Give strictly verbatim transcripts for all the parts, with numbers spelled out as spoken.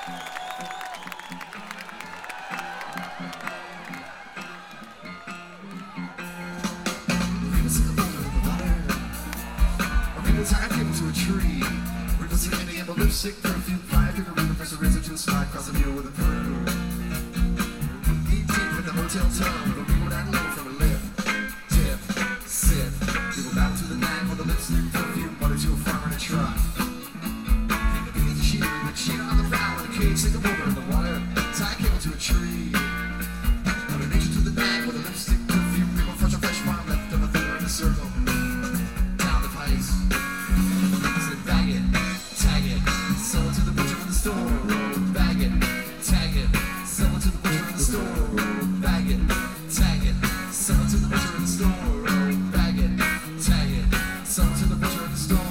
Time came to a tree. Ripples the candy and the lipstick perfume. Five different river first razor to a slide across the mule with a brew. Eat deep in the hotel tub with a remote and low from a lip. Tip, sip. People battle to the night with a lipstick perfume. Bought it to a farmer in a truck. Beat the sheep with a cheat on the bow and a cage. Stick a boulder in the water. Tie cable to a tree. Put a nature to the night with a lipstick perfume. People fresh a fresh farm left of a thinner in a circle. Down the pipes. Bag it, tag it, sell it to the butcher in the store. Bag it, tag it, sell it to the butcher in the store. Bag it, tag it, sell it to the butcher in the store. Bag it, tag it, sell it to the butcher in the store.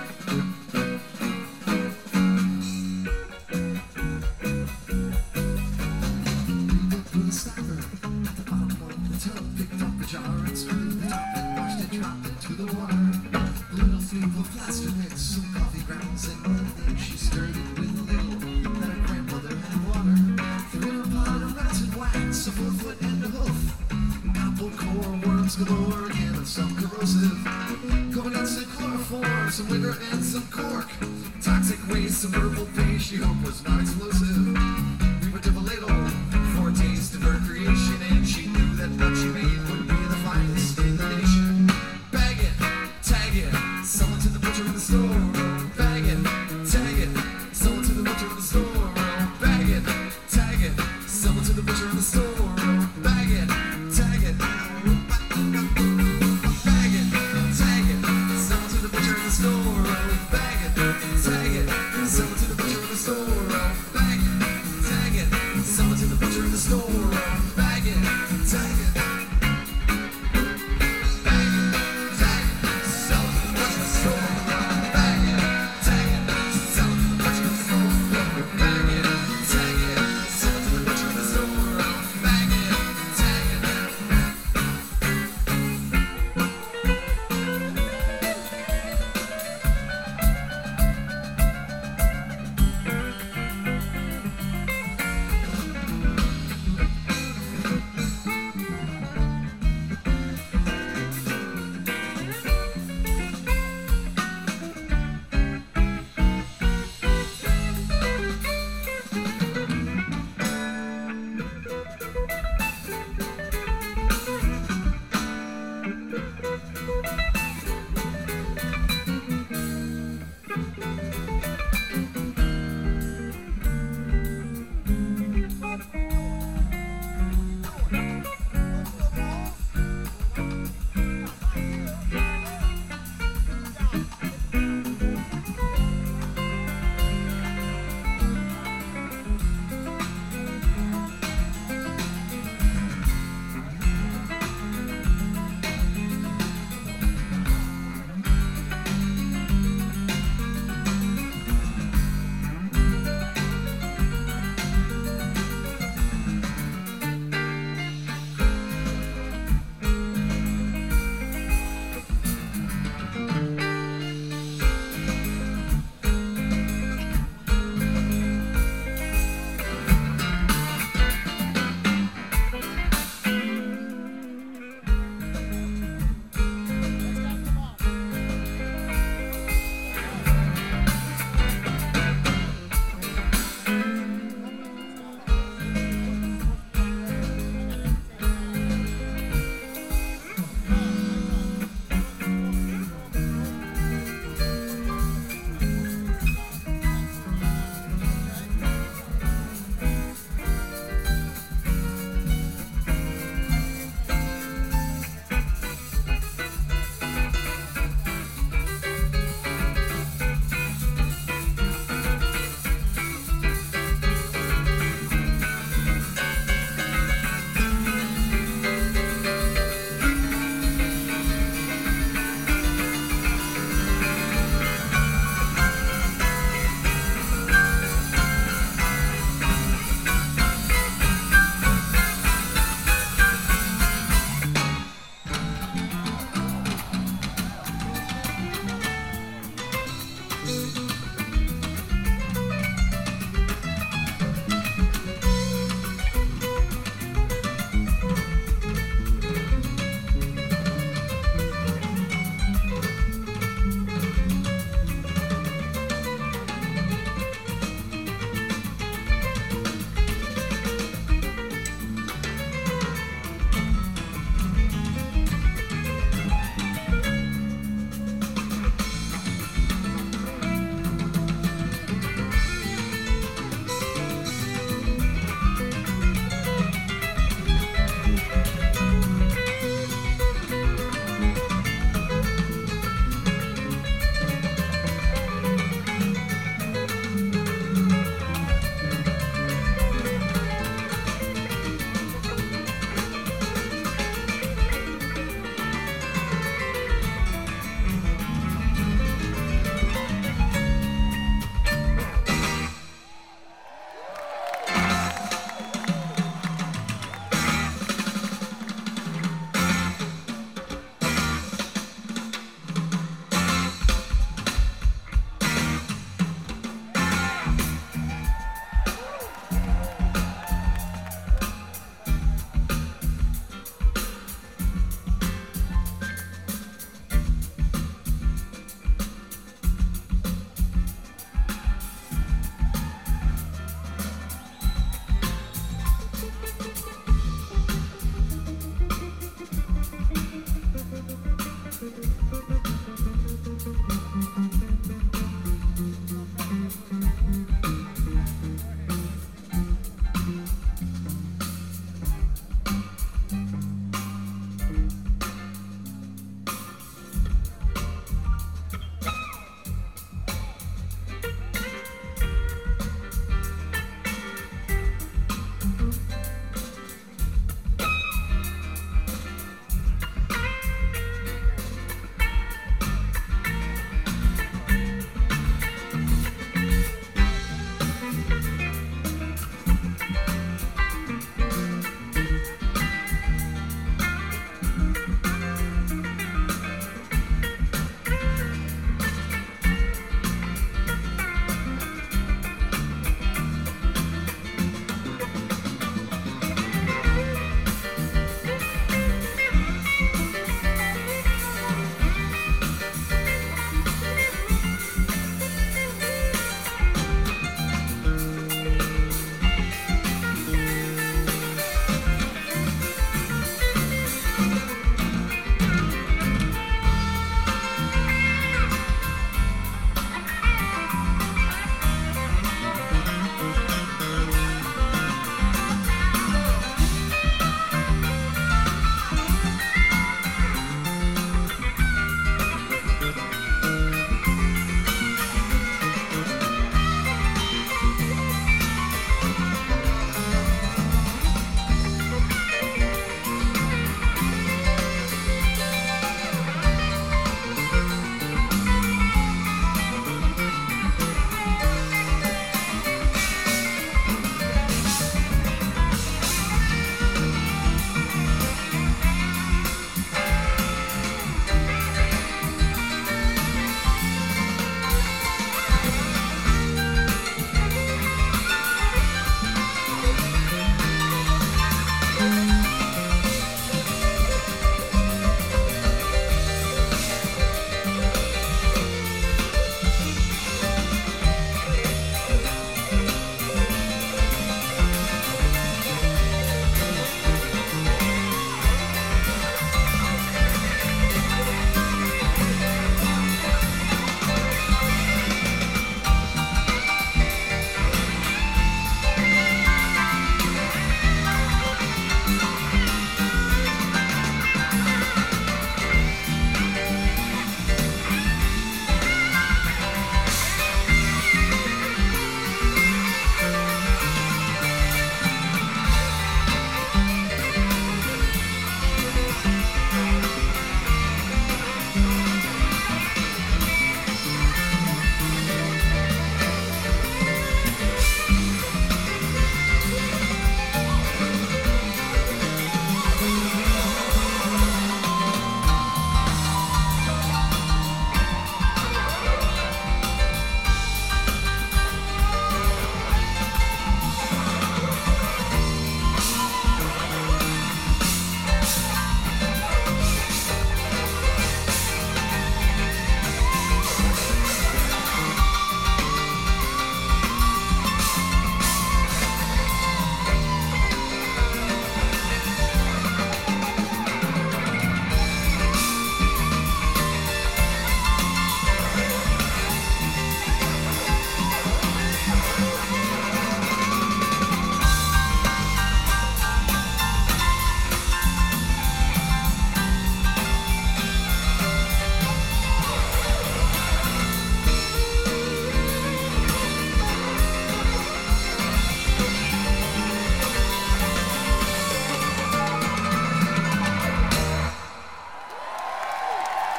Put a stopper at the bottom of the tub, picked up a jar and screwed the top and washed it, dropped it to the water. Little flute of plaster mix, some coffee grounds and one she stirred it with a little that her grandmother had water. Threw in a pot of rancid wax, a four foot and a hoof. Apple core, worms galore, again and some corrosive. Coconuts and chloroform, some liquor and some cork. Toxic waste, some purple paste she hoped was not explosive. We were dip a ladle